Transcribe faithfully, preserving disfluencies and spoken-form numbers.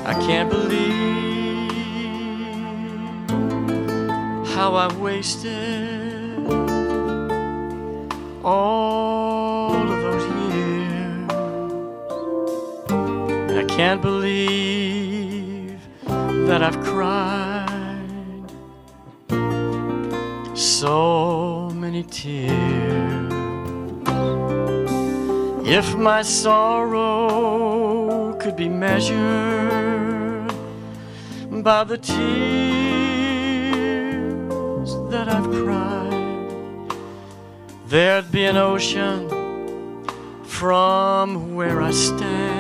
I can't believe how I wasted all of those years. And I can't believe that I've cried so many tears. If my sorrow could be measured by the tears that I've cried, there'd be an ocean from where I stand.